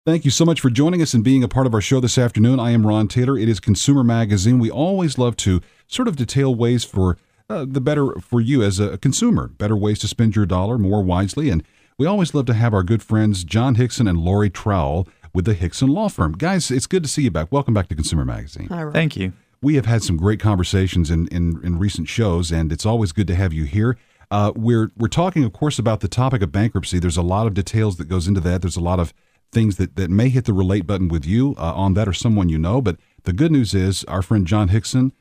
Thank you so much for joining us and being a part of our show this afternoon. I am Ron Taylor. It is Consumer Magazine. We always love to sort of detail ways for the better for you as a consumer, better ways to spend your dollar more wisely. And we always love to have our good friends John Hickson and Lori Trowell with the Hickson Law Firm. Guys, it's good to see you back. Welcome back to Consumer Magazine. Hi, Ron. Thank you. We have had some great conversations in recent shows, and it's always good to have you here. We're talking, of course, about the topic of bankruptcy. There's a lot of details that goes into that. There's a lot of things that may hit the relate button with you on that or someone you know. But the good news is our friend John Hickson,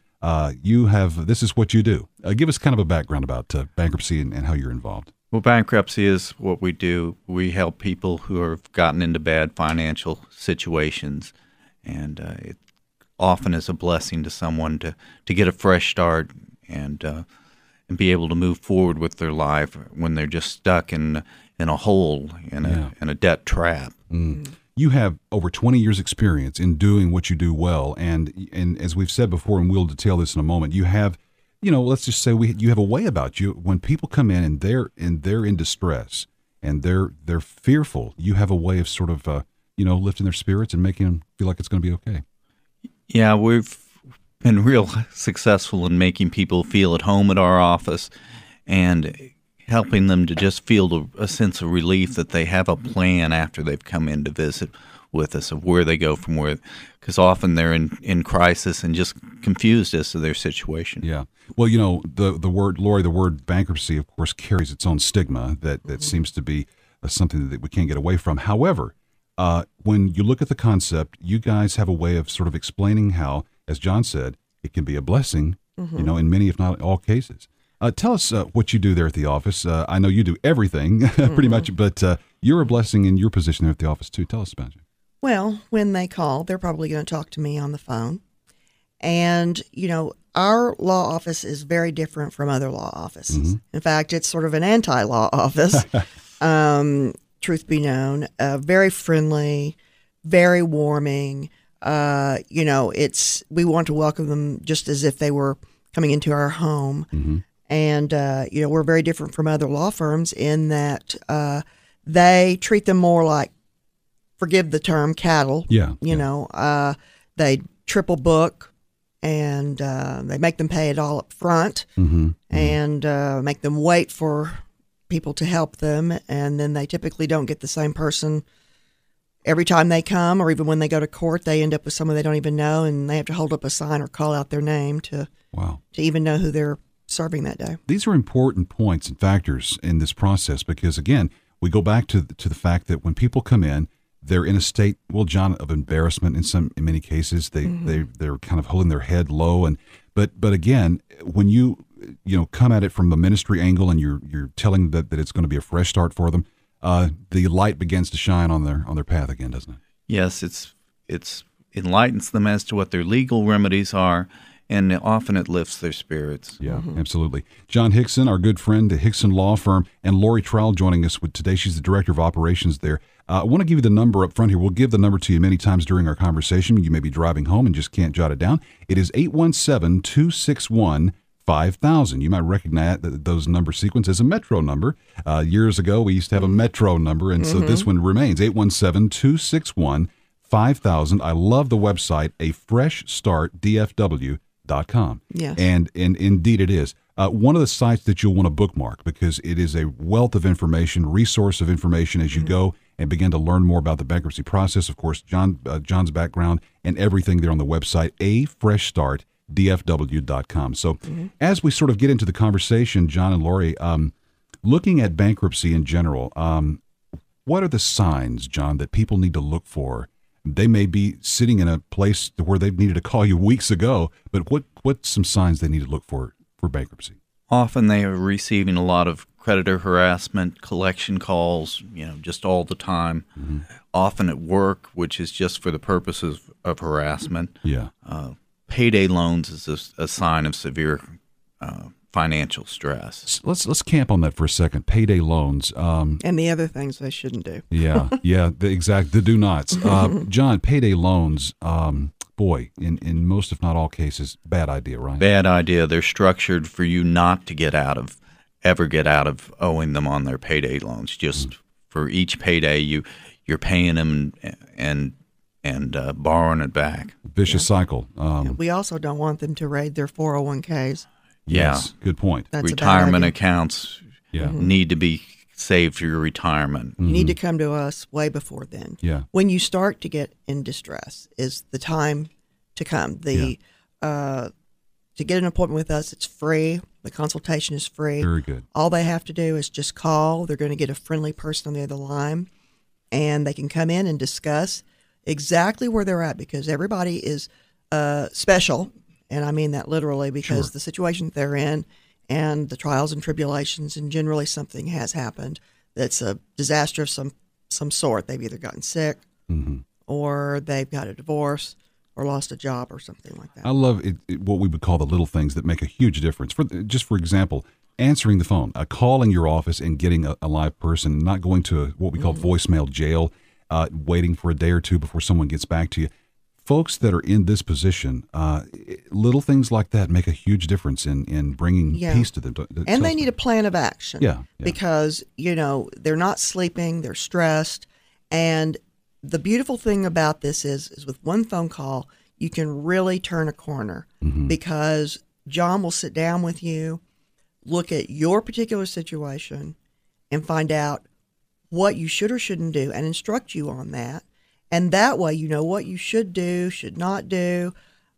this is what you do. Give us kind of a background about bankruptcy and how you're involved. Well, bankruptcy is what we do. We help people who have gotten into bad financial situations, and it often is a blessing to someone to get a fresh start and be able to move forward with their life when they're just stuck in a hole, in a debt trap. Mm. You have over 20 years experience in doing what you do well, and as we've said before, and we'll detail this in a moment, you have, let's just say you have a way about you. When people come in and they're in distress and they're fearful, you have a way of sort of lifting their spirits and making them feel like it's going to be okay. Yeah, we've been real successful in making people feel at home at our office and helping them to just feel a sense of relief that they have a plan after they've come in to visit with us of where they go from where, because often they're in crisis and just confused as to their situation. Yeah. Well, the word, Lori, the word bankruptcy, of course, carries its own stigma that seems to be something that we can't get away from. However, when you look at the concept, you guys have a way of sort of explaining how, as John said, it can be a blessing, in many, if not all cases. Tell us what you do there at the office. I know you do everything pretty much, but you're a blessing in your position there at the office too. Tell us about you. Well, when they call, they're probably going to talk to me on the phone. And, our law office is very different from other law offices. Mm-hmm. In fact, it's sort of an anti-law office, truth be known. Very friendly, very warming. We want to welcome them just as if they were coming into our home. Mm-hmm. And, we're very different from other law firms in that they treat them more like, forgive the term, cattle. Yeah. They triple book and they make them pay it all up front and make them wait for people to help them. And then they typically don't get the same person every time they come, or even when they go to court, they end up with someone they don't even know, and they have to hold up a sign or call out their name to even know who they're serving that day. These are important points and factors in this process because, again, we go back to the fact that when people come in, they're in a state, well, John, of embarrassment in many cases. They're kind of holding their head low, but again, when you come at it from the ministry angle and you're telling that it's going to be a fresh start for them, the light begins to shine on their path again, doesn't it? Yes, it's enlightens them as to what their legal remedies are, and often it lifts their spirits. Yeah, absolutely. John Hickson, our good friend, the Hickson Law Firm, and Lori Trowell joining us today. She's the Director of Operations there. I want to give you the number up front here. We'll give the number to you many times during our conversation. You may be driving home and just can't jot it down. It is 817-261-5000. You might recognize those number sequence as a Metro number. Years ago, we used to have a Metro number, and so this one remains, 817-261-5000. I love the website, afreshstartdfw.com. Yes. And indeed it is. One of the sites that you'll want to bookmark because it is a wealth of information, resource of information as you go and begin to learn more about the bankruptcy process. Of course, John's background and everything there on the website, afreshstartdfw.com. So as we sort of get into the conversation, John and Lori, looking at bankruptcy in general, what are the signs, John, that people need to look for? They may be sitting in a place where they've needed to call you weeks ago, but what's some signs they need to look for bankruptcy? Often they are receiving a lot of creditor harassment, collection calls, just all the time. Mm-hmm. Often at work, which is just for the purposes of harassment. Yeah. Payday loans is a sign of severe financial stress. Let's camp on that for a second. Payday loans. And the other things they shouldn't do. Yeah, the do nots. John, payday loans, boy, in most if not all cases, bad idea, right? Bad idea. They're structured for you not to ever get out of owing them on their payday loans. Just for each payday, you're you're paying them and borrowing it back. Vicious cycle. We also don't want them to raid their 401ks. Yes, good point. That's a bad Retirement idea. accounts Yeah. need to be saved for your retirement. You need to come to us way before then. Yeah. When you start to get in distress is the time to come. To get an appointment with us, it's free. The consultation is free. Very good. All they have to do is just call. They're going to get a friendly person on the other line, and they can come in and discuss exactly where they're at, because everybody is special, and I mean that literally, because Sure. the situation that they're in and the trials and tribulations, and generally something has happened that's a disaster of some sort. They've either gotten sick or they've got a divorce or lost a job or something like that. I love what we would call the little things that make a huge difference. For example, answering the phone, calling your office and getting a live person, not going to what we call voicemail jail, waiting for a day or two before someone gets back to you. Folks that are in this position, little things like that make a huge difference in bringing peace to them. And they need a plan of action. Yeah. Because, they're not sleeping, they're stressed. And the beautiful thing about this is with one phone call, you can really turn a corner, because John will sit down with you, look at your particular situation, and find out what you should or shouldn't do and instruct you on that. And that way, you know what you should do, should not do,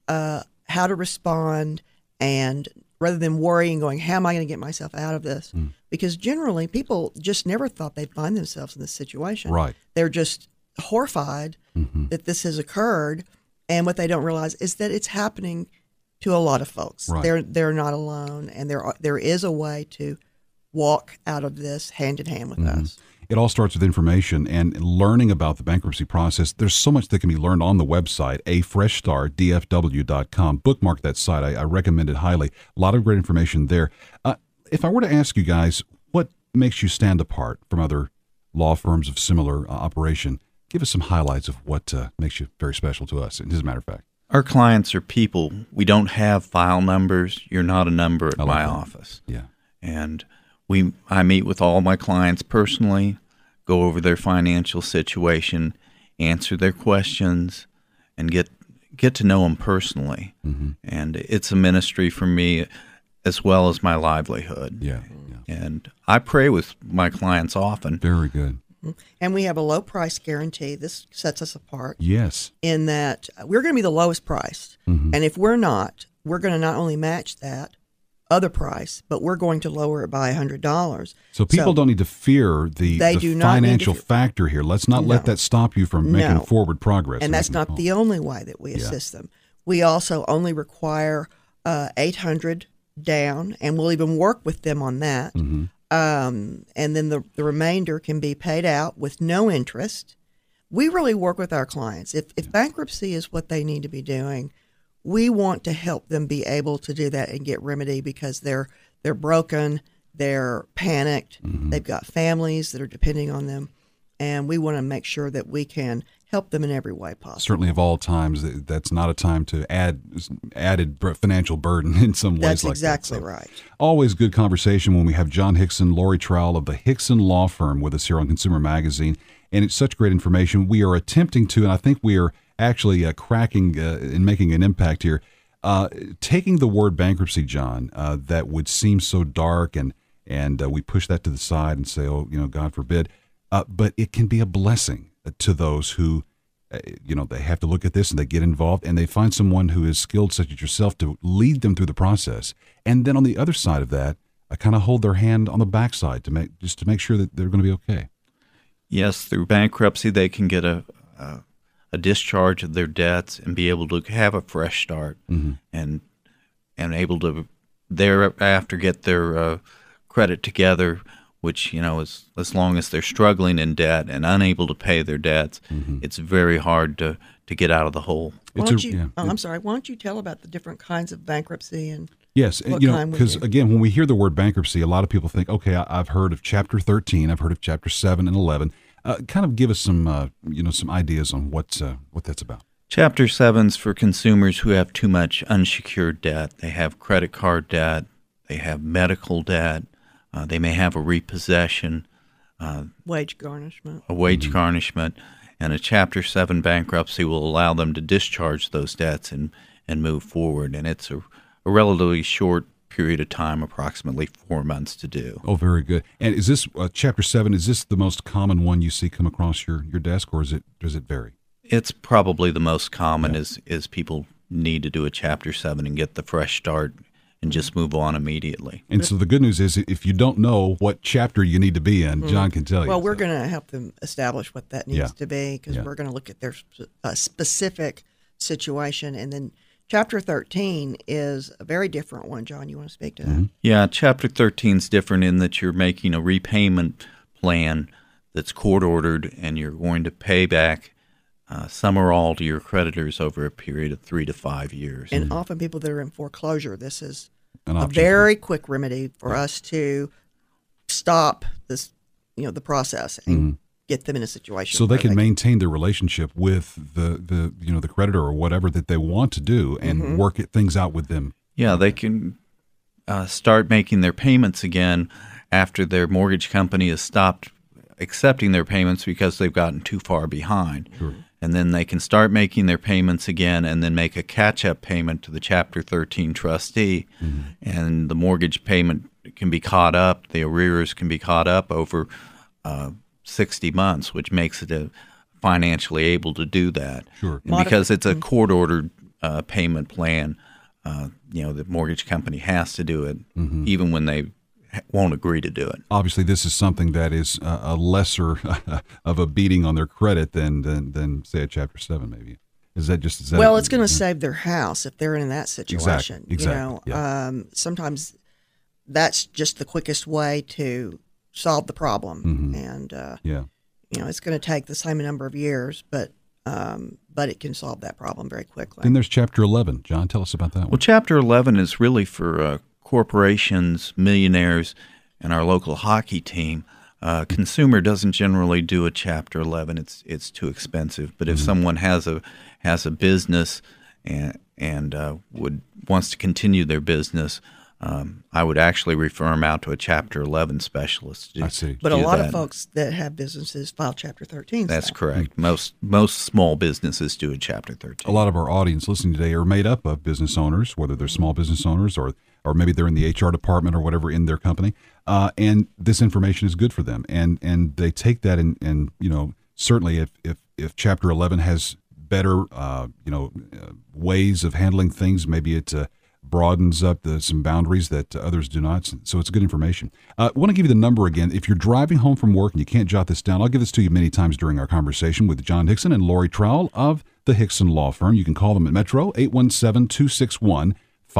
how to respond, and rather than worrying, going, how am I going to get myself out of this? Because generally, people just never thought they'd find themselves in this situation. Right. They're just horrified that this has occurred, and what they don't realize is that it's happening to a lot of folks. Right. They're not alone, and there is a way to walk out of this hand in hand with us. It all starts with information and learning about the bankruptcy process. There's so much that can be learned on the website, afreshstartdfw.com. Bookmark that site. I recommend it highly. A lot of great information there. If I were to ask you guys, what makes you stand apart from other law firms of similar operation, give us some highlights of what makes you very special to us, as a matter of fact. Our clients are people. We don't have file numbers. You're not a number at my office. Yeah. And I meet with all my clients personally, go over their financial situation, answer their questions, and get to know them personally. And it's a ministry for me as well as my livelihood. Yeah. And I pray with my clients often. Very good. And we have a low price guarantee. This sets us apart. Yes. In that we're going to be the lowest priced. And if we're not, we're going to not only match that other price, but we're going to lower it by $100. So people don't need to fear the do not need financial to factor here. Let's not let that stop you from making forward progress. And that's not the only way that we assist them. We also only require $800 down, and we'll even work with them on that. And then the remainder can be paid out with no interest. We really work with our clients. If bankruptcy is what they need to be doing, we want to help them be able to do that and get remedy, because they're broken, they're panicked, they've got families that are depending on them, and we want to make sure that we can help them in every way possible. Certainly, of all times, that's not a time to added financial burden in some ways. That's like exactly that. So, right. always good conversation when we have John Hickson, Lori Trowell of the Hickson Law Firm with us here on Consumer Magazine, and it's such great information. We are attempting to, and I think we are actually cracking and making an impact here, taking the word bankruptcy, John, that would seem so dark, and we push that to the side and say, oh, God forbid, but it can be a blessing to those who, they have to look at this and they get involved and they find someone who is skilled, such as yourself, to lead them through the process. And then on the other side of that, I kind of hold their hand on the backside to make sure that they're going to be okay. Yes, through bankruptcy, they can get a discharge of their debts and be able to have a fresh start, and able to thereafter get their credit together, which, as long as they're struggling in debt and unable to pay their debts, it's very hard to get out of the hole. I'm sorry, why don't you tell about the different kinds of bankruptcy and Yes, because again, when we hear the word bankruptcy, a lot of people think, okay, I've heard of Chapter 13, I've heard of Chapter 7 and 11. Kind of give us some, some ideas on what that's about. Chapter 7's for consumers who have too much unsecured debt. They have credit card debt, they have medical debt, they may have a repossession, Wage garnishment. a wage garnishment, and a Chapter 7 bankruptcy will allow them to discharge those debts and move forward. And it's a relatively short period of time, approximately 4 months to do. Oh, very good. And is this Chapter 7, is this the most common one you see come across your desk, or does it vary? It's probably the most common is people need to do a Chapter 7 and get the fresh start and just move on immediately. And so the good news is if you don't know what chapter you need to be in, John can tell you. Well, we're going to help them establish what that needs to be, because Yeah. we're going to look at their specific situation. And then Chapter 13 is a very different one. John, you want to speak to that? Yeah, Chapter 13 is different in that you're making a repayment plan that's court-ordered, and you're going to pay back some or all to your creditors over a period of 3 to 5 years. And often people that are in foreclosure, this is An a option. very quick remedy for us to stop this, the process and get them in a situation So they where can maintain their relationship with the creditor or whatever that they want to do and work things out with them. Yeah, they can start making their payments again after their mortgage company has stopped accepting their payments because they've gotten too far behind. Sure. And then they can start making their payments again and then make a catch-up payment to the Chapter 13 trustee. And the mortgage payment can be caught up, the arrears can be caught up over 60 months, which makes it financially able to do that. Sure. And because it's a court-ordered payment plan, the mortgage company has to do it even when they won't agree to do it. Obviously, this is something that is a lesser of a beating on their credit than say a Chapter 7 maybe. Is that well, it's going to save their house if they're in that situation. Exactly. Sometimes that's just the quickest way to solve the problem, and it's going to take the same number of years, but it can solve that problem very quickly. Then there's Chapter 11. John, tell us about that one. Well, Chapter 11 is really for corporations, millionaires, and our local hockey team. Consumer doesn't generally do a Chapter 11. It's too expensive. But if someone has a business and wants to continue their business, I would actually refer them out to a Chapter 11 specialist. I see. But a lot of folks that have businesses file Chapter 13. That's correct. Most small businesses do a Chapter 13. A lot of our audience listening today are made up of business owners, whether they're small business owners or maybe they're in the HR department or whatever in their company, and this information is good for them. And they take that and certainly if Chapter 11 has better ways of handling things, maybe it broadens up some boundaries that others do not. So it's good information. I want to give you the number again. If you're driving home from work and you can't jot this down, I'll give this to you many times during our conversation with John Hickson and Lori Trowell of the Hickson Law Firm. You can call them at Metro, 817-261-5000,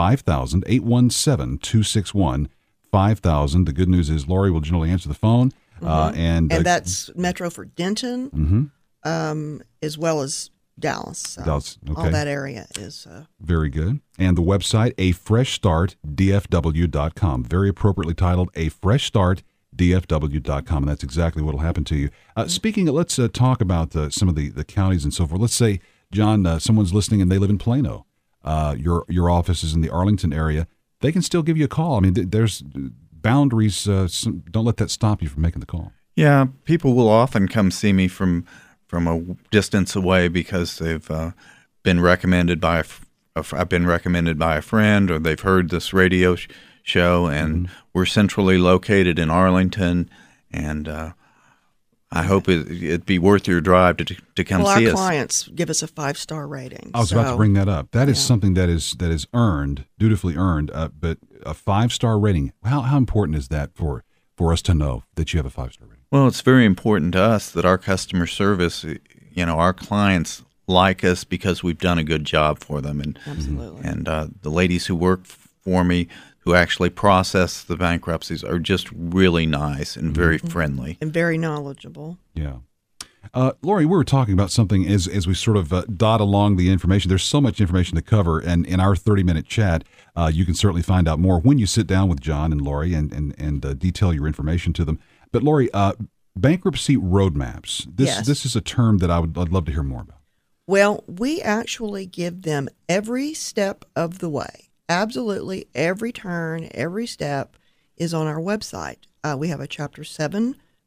817-261-5000. The good news is Lori will generally answer the phone. And that's Metro for Denton, as well as Dallas. So Dallas, okay. All that area is very good. And the website, afreshstartdfw.com. Very appropriately titled, afreshstartdfw.com. And that's exactly what will happen to you. Speaking of, let's talk about some of the counties and so forth. Let's say, John, someone's listening and they live in Plano. Your office is in the Arlington area. They can still give you a call. I mean, there's boundaries. Don't let that stop you from making the call. Yeah, people will often come see me from a distance away because they've been recommended by I've been recommended by a friend, or they've heard this radio show, and we're centrally located in Arlington, and I hope it'd be worth your drive to come see us. Our clients give us a 5-star rating. I was about to bring that up. That is something that is earned, dutifully earned, but a 5-star rating. How important is that for us to know that you have a 5-star rating? Well, it's very important to us that our customer service, our clients like us because we've done a good job for them. And, absolutely. And the ladies who work for me, who actually process the bankruptcies, are just really nice and very friendly. And very knowledgeable. Yeah. Lori, we were talking about something as we sort of dot along the information. There's so much information to cover, and in our 30-minute chat, you can certainly find out more when you sit down with John and Lori and detail your information to them. But Lori, bankruptcy roadmaps. This is a term that I'd love to hear more about. Well, we actually give them every step of the way. Absolutely every turn, every step is on our website. We have a Chapter 7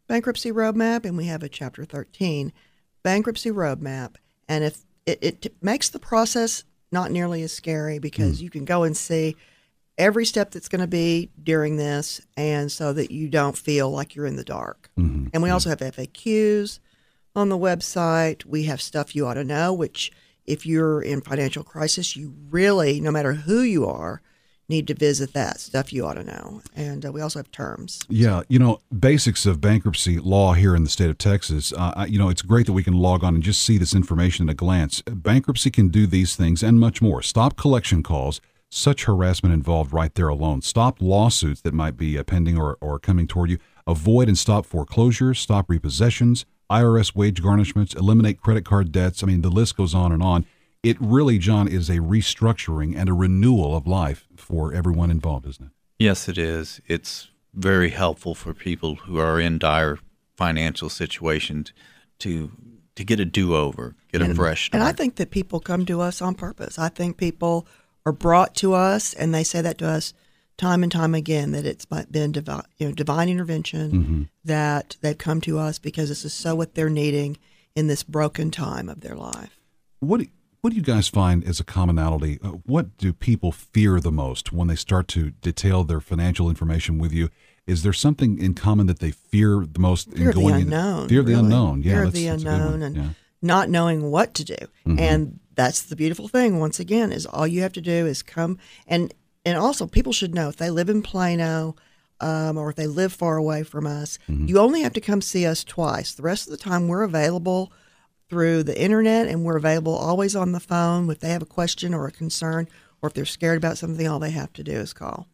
Bankruptcy Roadmap, and we have a Chapter 13 Bankruptcy Roadmap. And if it makes the process not nearly as scary because you can go and see every step that's going to be during this, and so that you don't feel like you're in the dark. Mm-hmm. And we also have FAQs on the website. We have stuff you ought to know, which if you're in financial crisis, you really, no matter who you are, need to visit that stuff you ought to know. And we also have terms. Yeah, basics of bankruptcy law here in the state of Texas. It's great that we can log on and just see this information at a glance. Bankruptcy can do these things and much more. Stop collection calls, such harassment involved right there alone. Stop lawsuits that might be pending or coming toward you. Avoid and stop foreclosures, stop repossessions, IRS wage garnishments, eliminate credit card debts. I mean, the list goes on and on. It really, John, is a restructuring and a renewal of life for everyone involved, isn't it? Yes, it is. It's very helpful for people who are in dire financial situations to get a do-over, get a fresh start. And I think that people come to us on purpose. I think people are brought to us, and they say that to us time and time again, that it's been divine intervention, that they've come to us because this is so what they're needing in this broken time of their life. What do you guys find as a commonality? What do people fear the most when they start to detail their financial information with you? Is there something in common that they fear the most? Fear of the unknown. Fear of the unknown. Yeah, fear of the unknown and not knowing what to do. And that's the beautiful thing, once again, is all you have to do is come. And also people should know if they live in Plano or if they live far away from us, you only have to come see us twice. The rest of the time we're available through the internet, and we're available always on the phone. If they have a question or a concern, or if they're scared about something, all they have to do is call.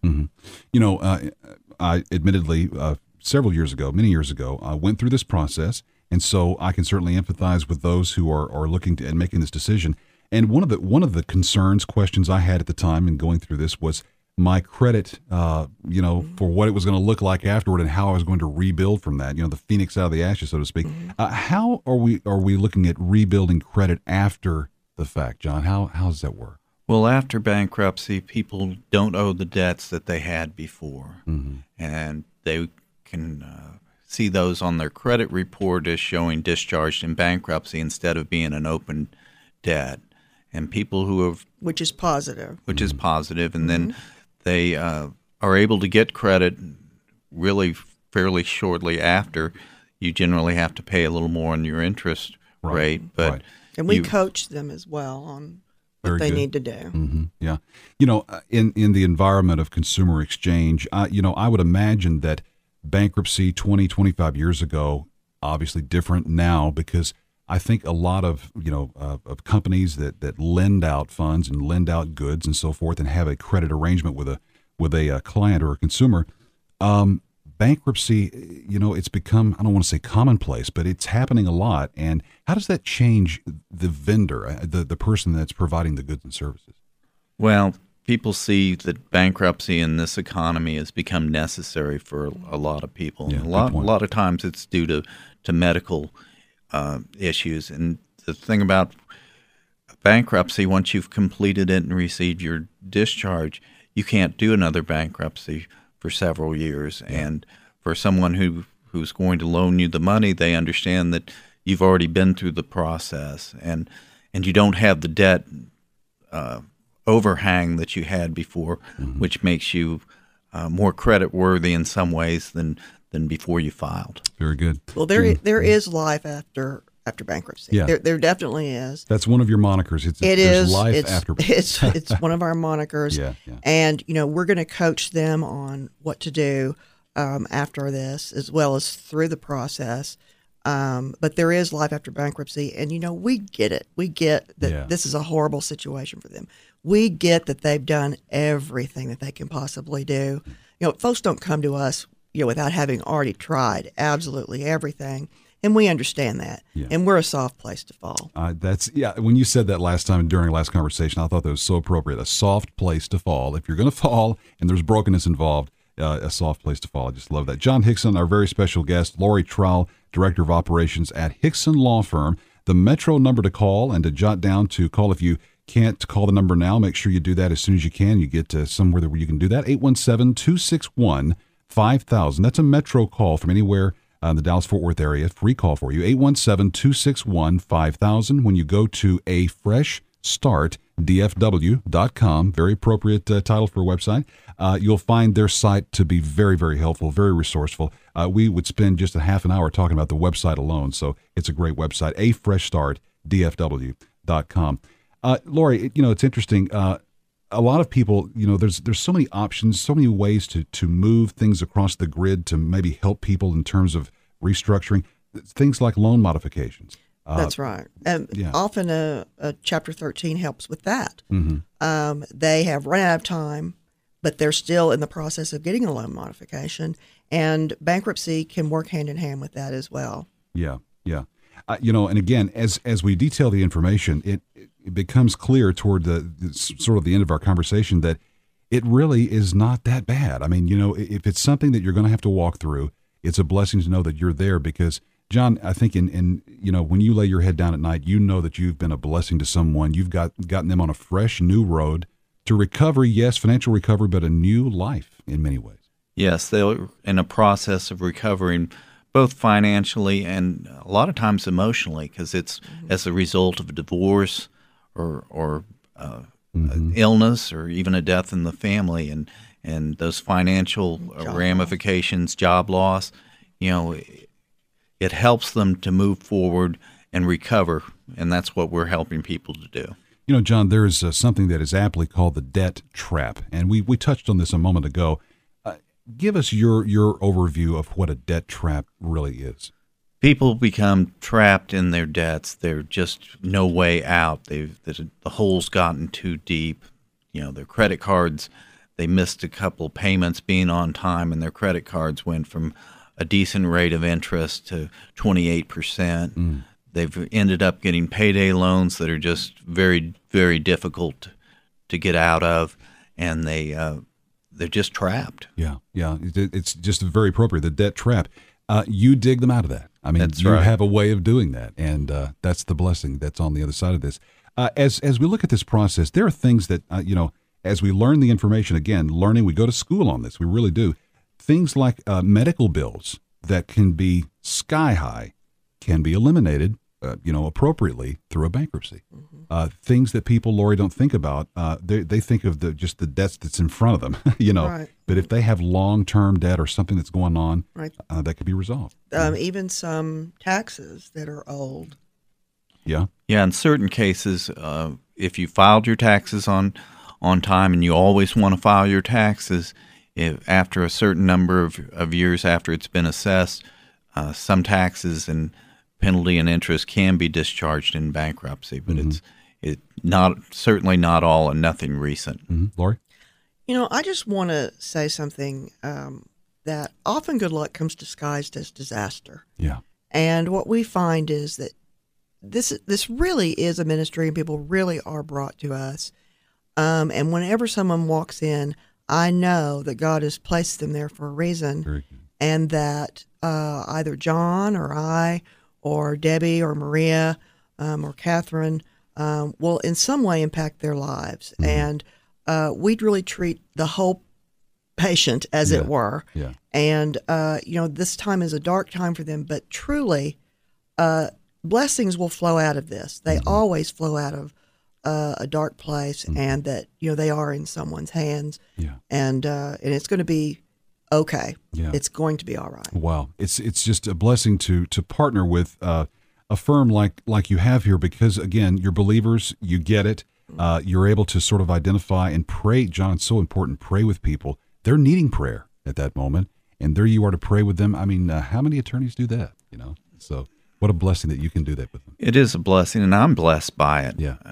I admittedly, many years ago, I went through this process, and so I can certainly empathize with those who are looking to and making this decision. And one of the questions I had at the time in going through this was my credit, for what it was going to look like afterward and how I was going to rebuild from that, the phoenix out of the ashes, so to speak. How are we looking at rebuilding credit after the fact, John? How does that work? Well, after bankruptcy, people don't owe the debts that they had before, and they can see those on their credit report as showing discharged in bankruptcy instead of being an open debt. And people who have... Which is positive. And then they are able to get credit really fairly shortly after. You generally have to pay a little more on your interest rate. But And we coach them as well on what they need to do. Yeah. In the environment of consumer exchange, I would imagine that bankruptcy 20, 25 years ago, obviously different now, because I think a lot of of companies that lend out funds and lend out goods and so forth and have a credit arrangement with a client or a consumer. Bankruptcy, it's become, I don't want to say commonplace, but it's happening a lot. And how does that change the vendor, the person that's providing the goods and services? Well, people see that bankruptcy in this economy has become necessary for a lot of people. Yeah, a lot of times it's due to medical issues. And the thing about bankruptcy, once you've completed it and received your discharge, you can't do another bankruptcy for several years. Yeah. And for someone who's going to loan you the money, they understand that you've already been through the process and you don't have the debt overhang that you had before, which makes you more credit worthy in some ways than before you filed. Very good. Well, there is life after bankruptcy. Yeah. There definitely is. That's one of your monikers. There's life after bankruptcy. It's one of our monikers. Yeah. And we're going to coach them on what to do after this, as well as through the process. But there is life after bankruptcy, and we get it. We get that this is a horrible situation for them. We get that they've done everything that they can possibly do. Folks don't come to us without having already tried absolutely everything. And we understand that. Yeah. And we're a soft place to fall. When you said that last time during our last conversation, I thought that was so appropriate. A soft place to fall. If you're going to fall and there's brokenness involved, a soft place to fall. I just love that. John Hickson, our very special guest, Lori Trowell, Director of Operations at Hickson Law Firm. The Metro number to call and to jot down to call. If you can't call the number now, make sure you do that as soon as you can. You get to somewhere where you can do that. 817-261-5000. That's a Metro call from anywhere in the Dallas-Fort Worth area. Free call for you, 817-261-5000. When you go to afreshstartdfw.com, very appropriate title for a website, you'll find their site to be very, very helpful, very resourceful. We would spend just a half an hour talking about the website alone, so it's a great website, afreshstartdfw.com. Lori, it's interesting. A lot of people, there's so many options, so many ways to move things across the grid to maybe help people in terms of restructuring, things like loan modifications. That's right. And often a Chapter 13 helps with that. Mm-hmm. They have run out of time, but they're still in the process of getting a loan modification, and bankruptcy can work hand in hand with that as well. Yeah. And again, as we detail the information, it becomes clear toward the sort of the end of our conversation that it really is not that bad. I mean, if it's something that you're going to have to walk through, it's a blessing to know that you're there because, John, I think in when you lay your head down at night, you know that you've been a blessing to someone. You've gotten them on a fresh new road to recovery, yes, financial recovery, but a new life in many ways. Yes, they're in a process of recovering both financially and a lot of times emotionally because it's as a result of a divorce or illness or even a death in the family and those financial ramifications, job loss, it helps them to move forward and recover, and that's what we're helping people to do. John, there is something that is aptly called the debt trap, and we touched on this a moment ago. Give us your overview of what a debt trap really is. People become trapped in their debts. There's just no way out. The hole's gotten too deep. Their credit cards, they missed a couple payments being on time, and their credit cards went from a decent rate of interest to 28%. They've ended up getting payday loans that are just very, very difficult to get out of, and they're just trapped. Yeah. It's just very appropriate, the debt trap. You dig them out of that. I mean, that's you right. have a way of doing that, and that's the blessing that's on the other side of this. As we look at this process, there are things that, as we learn the information, again, we go to school on this, we really do. Things like medical bills that can be sky high can be eliminated, appropriately through a bankruptcy. Things that people, Lori, don't think about, they think of just the debts that's in front of them, Right. But if they have long-term debt or something that's going on, Right. That could be resolved. Even some taxes that are old. Yeah. Yeah, in certain cases, if you filed your taxes on time, and you always want to file your taxes, if after a certain number of years after it's been assessed, some taxes and penalty and interest can be discharged in bankruptcy, but it's certainly not all and nothing recent. Mm-hmm. Lori? I just want to say something that often good luck comes disguised as disaster. Yeah. And what we find is that this really is a ministry, and people really are brought to us. And whenever someone walks in, I know that God has placed them there for a reason, Very good. and that either John or I or Debbie or Maria or Catherine will in some way impact their lives. And we'd really treat the whole patient, as it were. Yeah. And, this time is a dark time for them, but truly blessings will flow out of this. They always flow out of a dark place, and that, they are in someone's hands. Yeah. And it's going to be okay. Yeah. It's going to be all right. Wow. It's just a blessing to partner with a firm like you have here, because, again, you're believers, you get it. You're able to sort of identify and pray. John, it's so important. Pray with people. They're needing prayer at that moment, and there you are to pray with them. I mean, how many attorneys do that? So what a blessing that you can do that with them. It is a blessing, and I'm blessed by it. Yeah.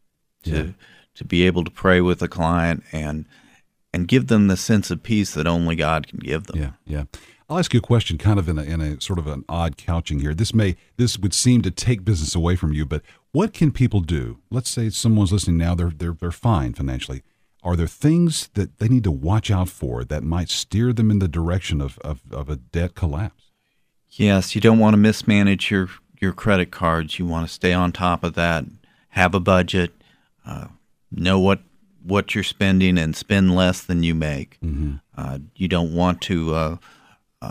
To be able to pray with a client and give them the sense of peace that only God can give them. Yeah. I'll ask you a question, kind of in a sort of an odd couching here. This would seem to take business away from you, but what can people do? Let's say someone's listening now; they're fine financially. Are there things that they need to watch out for that might steer them in the direction of a debt collapse? Yes, you don't want to mismanage your credit cards. You want to stay on top of that. Have a budget. Know what you're spending and spend less than you make. You don't want to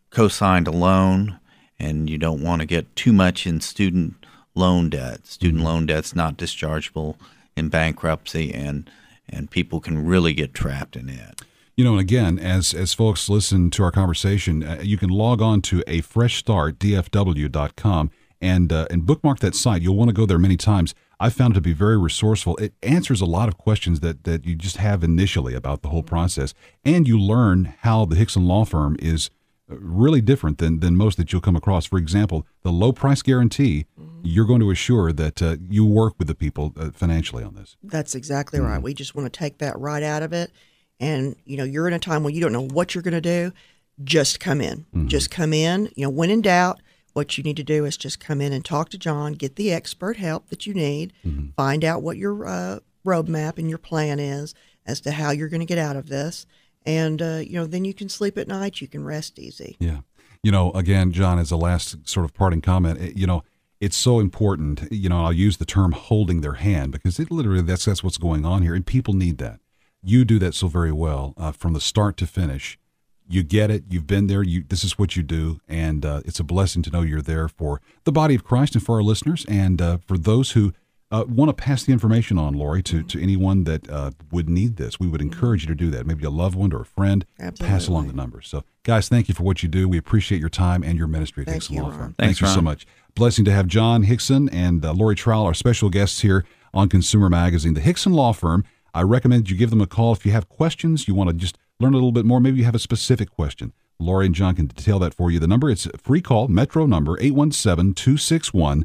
co-signed a loan, and you don't want to get too much in student loan debt. Student loan debt's not dischargeable in bankruptcy, and people can really get trapped in it. You know, and again, as folks listen to our conversation, you can log on to afreshstartdfw.com and bookmark that site. You'll want to go there many times. I found it to be very resourceful. It answers a lot of questions that you just have initially about the whole process, and you learn how the Hickson Law Firm is really different than most that you'll come across. For example, the low price guarantee, you're going to assure that you work with the people financially on this. That's exactly right. We just want to take that right out of it. And, you're in a time when you don't know what you're going to do. Just come in. Just come in. When in doubt, what you need to do is just come in and talk to John, get the expert help that you need, find out what your roadmap and your plan is as to how you're going to get out of this. And, then you can sleep at night. You can rest easy. Yeah. Again, John, as a last sort of parting comment, it's so important. I'll use the term holding their hand because it literally that's what's going on here. And people need that. You do that so very well from the start to finish. You get it. You've been there. This is what you do. And it's a blessing to know you're there for the body of Christ and for our listeners. And for those who want to pass the information on, Lori, to anyone that would need this, we would encourage you to do that. Maybe a loved one or a friend. Absolutely. Pass along the numbers. So, guys, thank you for what you do. We appreciate your time and your ministry at Hickson Law Firm. Thanks, Thank you Ron. so much. Blessing to have John Hickson and Lori Trowell, our special guests here on Consumer Magazine. The Hickson Law Firm, I recommend you give them a call if you have questions, you want to just learn a little bit more, maybe you have a specific question. Lori and John can detail that for you. The number, it's a free call, Metro number, 817-261-5000,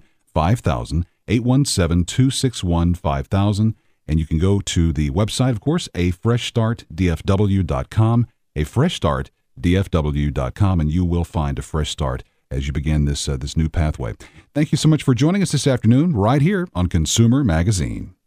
817-261-5000. And you can go to the website, of course, afreshstartdfw.com, afreshstartdfw.com, and you will find a fresh start as you begin this new pathway. Thank you so much for joining us this afternoon right here on Consumer Magazine.